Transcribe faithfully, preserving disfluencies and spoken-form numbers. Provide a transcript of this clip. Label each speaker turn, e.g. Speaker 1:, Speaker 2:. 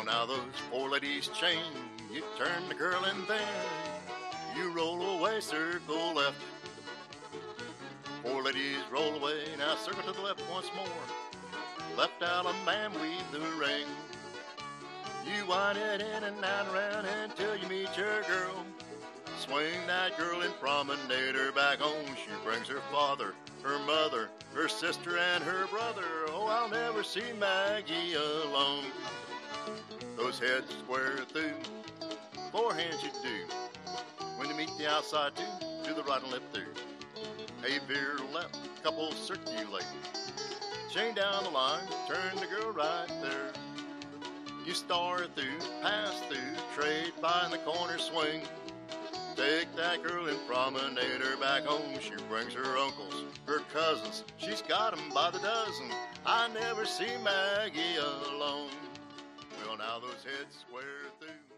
Speaker 1: now those four ladies chain. You turn the girl and then you roll away, circle left. Four ladies roll away, now circle to the left once more. Left out a man, weave the ring. You wind it in and out and around until you meet your girl. Swing that girl and promenade her back home. She brings her father, her mother, her sister, and her brother. Oh, I'll never see Maggie alone. Those heads square through, four hands you do. When you meet the outside two, to the right and left through. A veer left, couple circulate. Chain down the line, turn the girl right there. You star through, pass through, trade by in the corner swing. Take that girl and promenade her back home. She brings her uncles, her cousins. She's got 'em by the dozen. I never see Maggie alone. Well, now those heads square through.